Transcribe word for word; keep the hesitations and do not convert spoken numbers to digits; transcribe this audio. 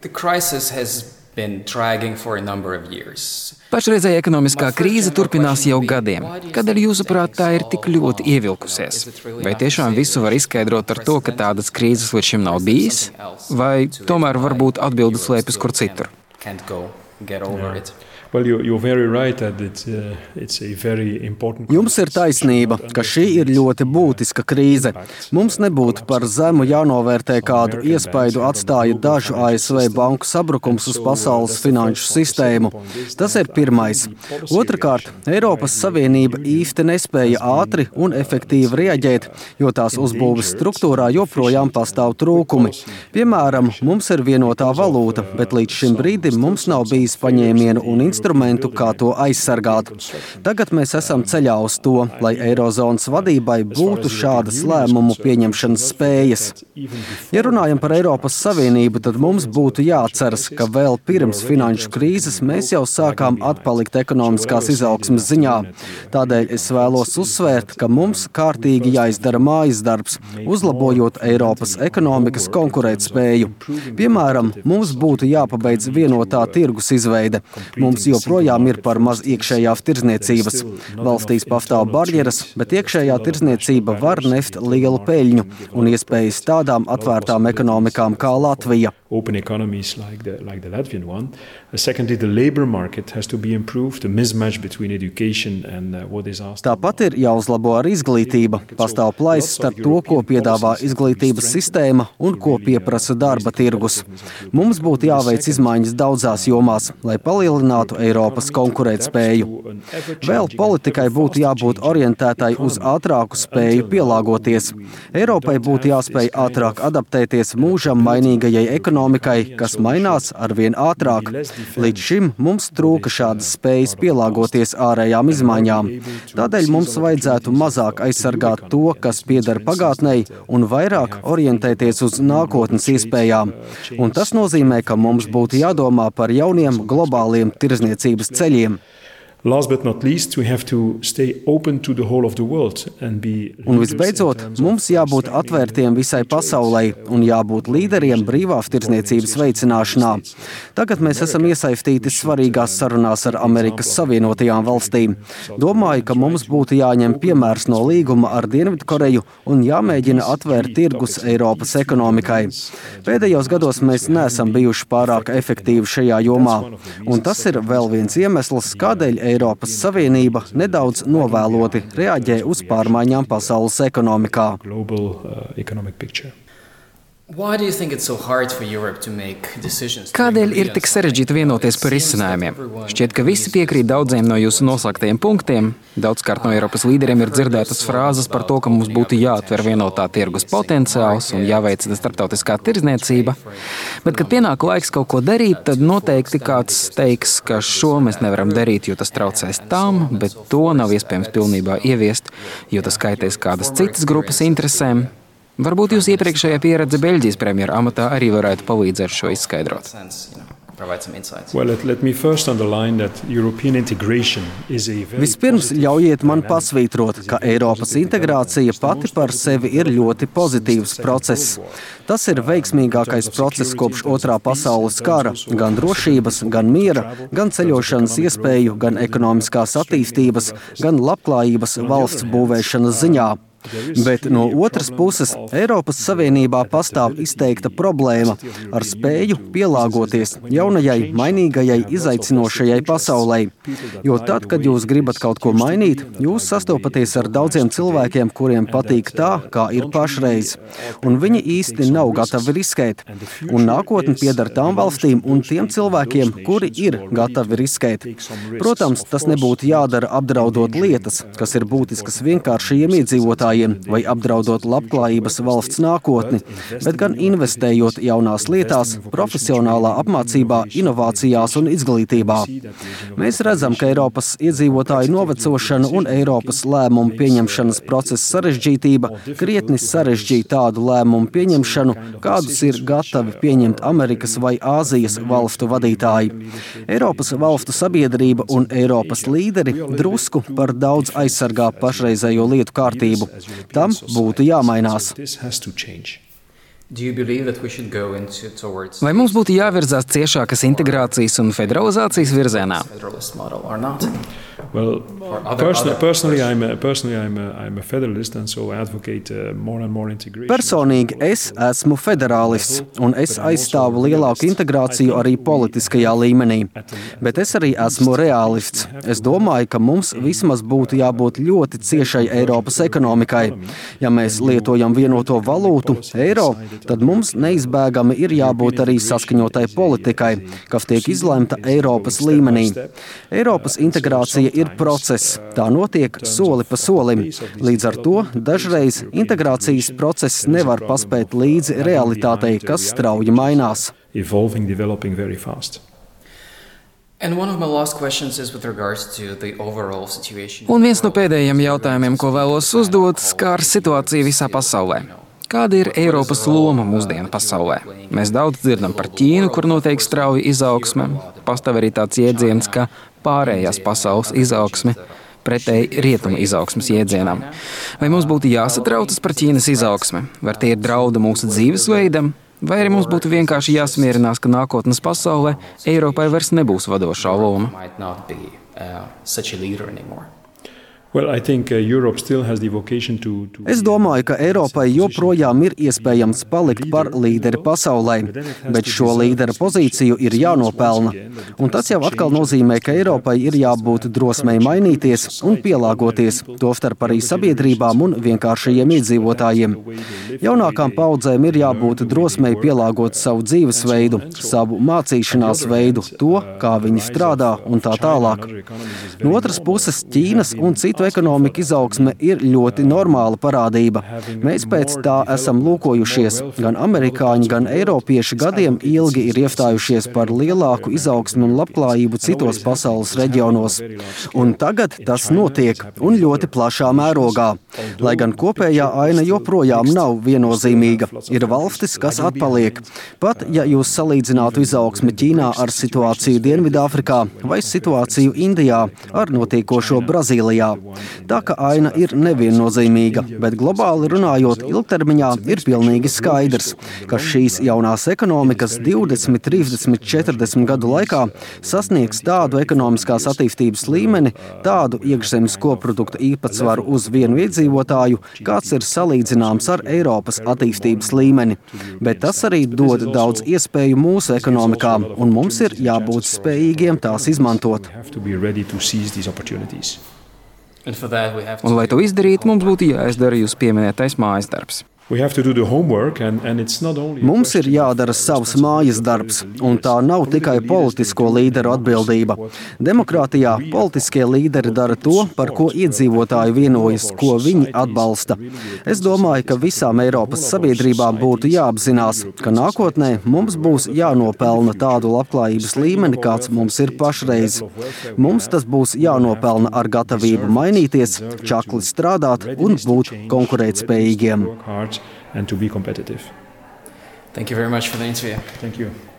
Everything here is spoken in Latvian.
Pašreizējā ekonomiskā krīze turpinās jau gadiem. Kādēļ, jūsuprāt, tā ir tik ļoti ievilkusies? Vai tiešām visu var izskaidrot ar to, ka tādas krīzes līdz šim nav bijis? Vai tomēr varbūt atbildes slēpjas kur citur? Well, you, you're very right that it's, uh, it's a very important... Jums ir taisnība, ka šī ir ļoti būtiska krīze. Mums nebūtu par zemu jānovērtē, kādu iespaidu atstāja dažu A S V banku sabrukums uz pasaules finanšu sistēmu. Tas ir pirmais. Otrakārt, Eiropas Savienība īsti nespēja ātri un efektīvi reaģēt, jo tās uzbūves struktūrā joprojām pastāv trūkumi. Piemēram, mums ir vienotā valūta, bet līdz šim brīdim mums nav bijis paņēmienu un instrumentu, instrumentu, kā to aizsargāt. Tagad mēs esam ceļā uz to, lai Eirozonas vadībai būtu šādas lēmumu pieņemšanas spējas. Ja runājam par Eiropas Savienību, tad mums būtu jāatceras, ka vēl pirms finanšu krīzes mēs jau sākām atpalikt ekonomiskās izaugsmes ziņā. Tādēļ es vēlos uzsvērt, ka mums kārtīgi jāizdara mājas darbs, uzlabojot Eiropas ekonomikas konkurētspēju. Piemēram, mums būtu jāpabeidz vienotā tirgus izveide. Mums joprojām ir par maz iekšējās tirdzniecības. Valstīs pastāv barjeras, bet iekšējā tirdzniecība var nest lielu peļņu un iespējas tādām atvērtām ekonomikām kā Latvija. Open economies like the, like the Latvian one. Uh, secondly, the labor market has to be improved, the mismatch between education and uh, what is asked. Tāpat ir jāuzlabo arī izglītība. Pastāv plaisa starp to, ko piedāvā izglītības sistēma un ko pieprasa darba tirgus. Mums būtu jāveic izmaiņas daudzās jomās, lai palielinātu Eiropas konkurētspēju. Vēl politikai būtu jābūt orientētai uz ātrāku spēju pielāgoties. Eiropai būtu jāspēj ātrāk adaptēties mūžam mainīgajai ekonomikai, kas mainās arvien ātrāk. Līdz šim mums trūka šādas spējas pielāgoties ārējām izmaiņām. Tādēļ mums vajadzētu mazāk aizsargāt to, kas pieder pagātnei, un vairāk orientēties uz nākotnes iespējām. Un tas nozīmē, ka mums būtu jādomā par jauniem globāliem tirdzniecības ceļiem. Last but not least, we have to stay open to the whole of the world and be... Un visbeidzot, mums jābūt atvērtiem visai pasaulei un jābūt līderiem brīvās tirdzniecības veicināšanā. Tagad mēs esam iesaistīti svarīgās sarunās ar Amerikas Savienotajām valstīm. Domāju, ka mums būtu jāņem piemērs no līguma ar Dienvidkoreju un jāmēģina atvērt tirgus Eiropas ekonomikai. Pēdējos gados mēs neesam bijuši pārāk efektīvi šajā jomā, un tas ir vēl viens iemesls, kādēļ Eiropas Savienība nedaudz novēloti reaģē uz pārmaiņām pasaules ekonomikā. Kādēļ ir tik sarežģīti vienoties par risinājumiem? Šķiet, ka visi piekrīt daudziem no jūsu noslēgtajiem punktiem. Daudzkārt no Eiropas līderiem ir dzirdētas frāzes par to, ka mums būtu jāatver vienotā tirgus potenciāls un jāveicina starptautiskā tirdzniecība. Bet, kad pienāk laiks kaut ko darīt, tad noteikti kāds teiks, ka šo mēs nevaram darīt, jo tas traucēs tam, bet to nav iespējams pilnībā ieviest, jo tas kaitēs kādas citas grupas interesēm. Varbūt jūs iepriekšējā pieredze Beļģijas premjera amatā arī varētu palīdzēt šo izskaidrot. Well, let, let me first underline that European integration is a very... Vispirms ļaujiet man pasvītrot, ka Eiropas integrācija pati par sevi ir ļoti pozitīvs process. Tas ir veiksmīgākais process kopš otrā pasaules kara, gan drošības, gan miera, gan ceļošanas iespēju, gan ekonomiskās attīstības, gan labklājības valsts būvēšanas ziņā. Bet no otras puses, Eiropas Savienībā pastāv izteikta problēma ar spēju pielāgoties jaunajai, mainīgajai, izaicinošajai pasaulē. Jo tad, kad jūs gribat kaut ko mainīt, jūs sastopaties ar daudziem cilvēkiem, kuriem patīk tā, kā ir pašreiz. Un viņi īsti nav gatavi riskēt. Un nākotne pieder tām valstīm un tiem cilvēkiem, kuri ir gatavi riskēt. Protams, tas nebūtu jādara apdraudot lietas, kas ir būtiskas vienkāršajiem iedzīvotājiem, vai apdraudot labklājības valsts nākotni, bet gan investējot jaunās lietās, profesionālā apmācībā, inovācijās un izglītībā. Mēs redzam, ka Eiropas iedzīvotāju novecošana un Eiropas lēmumu pieņemšanas procesa sarežģītība krietni sarežģīja tādu lēmumu pieņemšanu, kādus ir gatavi pieņemt Amerikas vai Āzijas valstu vadītāji. Eiropas valstu sabiedrība un Eiropas līderi drusku par daudz aizsargā pašreizējo lietu kārtību. Tam būtu jāmainās. Vai mums būtu jāvirzās ciešākas integrācijas un federalizācijas virzienā? Well, personally, personally, I'm a, personally I'm a, I'm a federalist, and so I advocate uh, more and more integration. Personīgi es esmu federālists, un es aizstāvu lielāku integrāciju arī politiskajā līmenī. Bet es arī esmu reālists. Es domāju, ka mums vismaz būtu jābūt ļoti ciešai Eiropas ekonomikai. Ja mēs lietojam vienoto valūtu, eiro, tad mums neizbēgami ir jābūt arī saskaņotai politikai, kas tiek izlemta Eiropas līmenī. Eiropas integrācija ir process. Tā notiek soli pa solim. Līdz ar to dažreiz integrācijas process nevar paspēt līdzi realitātei, kas strauji mainās. Evolving, developing very fast. Un viens no pēdējiem jautājumiem, ko vēlos uzdot, skar situāciju visā pasaulē. Kāda ir Eiropas loma mūsdienu pasaulē? Mēs daudz dzirdam par Ķīnu, kur notiek strauja izaugsme. Pastāv arī tāds jēdziens, ka pārējās pasaules izaugsme pretēji rietumu izaugsmes jēdzienam. Vai mums būtu jāsatraucas par Ķīnas izaugsmi? Vai tie ir draudi mūsu dzīvesveidam? Vai arī mums būtu vienkārši jāsmierinās, ka nākotnes pasaulē Eiropai vairs nebūs vadošā loma? Well, I think uh, Europe still has the vocation to, to Es domāju, ka Eiropai joprojām ir iespējams palikt par līderi pasaulē, bet šo līdera pozīciju ir jānopelna. Un tas jau atkal nozīmē, ka Eiropai ir jābūt drosmei mainīties un pielāgoties, tostarp arī sabiedrībām un vienkāršajiem iedzīvotājiem. Jaunākām paudzēm ir jābūt drosmei pielāgot savu dzīvesveidu, savu mācīšanās veidu, to, kā viņi strādā un tā tālāk. No otras puses, Ķīnas un citu ekonomika izaugsme ir ļoti normāla parādība. Mēs pēc tā esam lūkojušies. Gan amerikāņi, gan eiropieši gadiem ilgi ir iestājušies par lielāku izaugsmi un labklājību citos pasaules reģionos. Un tagad tas notiek, un ļoti plašā mērogā. Lai gan kopējā aina joprojām nav viennozīmīga. Ir valstis, kas atpaliek. Pat, ja jūs salīdzinātu izaugsmi Ķīnā ar situāciju Dienvidāfrikā vai situāciju Indijā ar notiekošo Brazīlijā. Tā ka aina ir neviennozīmīga, bet globāli runājot ilgtermiņā ir pilnīgi skaidrs, ka šīs jaunās ekonomikas divdesmit, trīsdesmit, četrdesmit gadu laikā sasniegs tādu ekonomiskās attīstības līmeni, tādu iekšzemes koprodukta īpatsvaru uz vienu iedzīvotāju, kāds ir salīdzināms ar Eiropas attīstības līmeni. Bet tas arī dod daudz iespēju mūsu ekonomikām, un mums ir jābūt spējīgiem tās izmantot. Un, lai to izdarītu, mums būtu jāizdara jūs pieminētais mājas darbs. Mums ir jādara savs mājas darbs, un tā nav tikai politisko līderu atbildība. Demokrātijā politiskie līderi dara to, par ko iedzīvotāji vienojas, ko viņi atbalsta. Es domāju, ka visām Eiropas sabiedrībām būtu jāapzinās, ka nākotnē mums būs jānopelna tādu labklājības līmeni, kāds mums ir pašreiz. Mums tas būs jānopelna ar gatavību mainīties, čakli strādāt un būt konkurētspējīgiem. And to be competitive. Thank you very much for the interview. Thank you.